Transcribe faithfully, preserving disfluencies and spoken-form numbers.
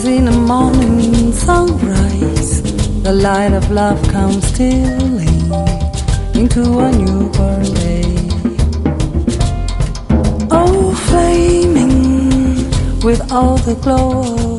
As in a morning sunrise, the light of love comes stealing into a new world day. Oh, flaming with all the glow